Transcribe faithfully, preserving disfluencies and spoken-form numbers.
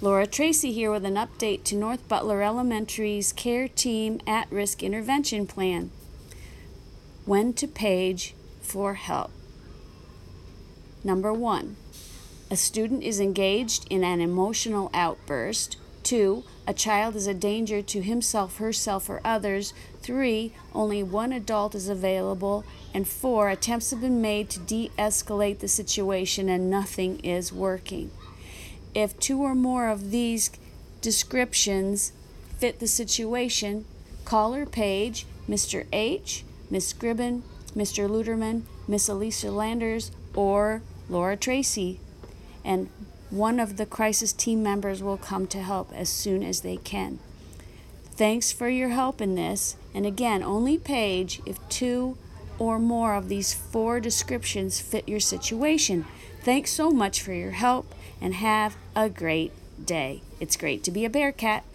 Laura Tracy here with an update to North Butler Elementary's Care Team At-Risk Intervention Plan. When to page for help. Number one, a student is engaged in an emotional outburst. Two, a child is a danger to himself, herself, or others. Three, only one adult is available. And four, attempts have been made to de-escalate the situation and nothing is working. If two or more of these descriptions fit the situation, call or page Mister H, Miss Gribben, Mister Luderman, Miss Elisa Landers, or Laura Tracy, and one of the crisis team members will come to help as soon as they can. Thanks for your help in this, and again, only page if two or more of these four descriptions fit your situation. Thanks so much for your help, and have a great day. It's great to be a Bearcat.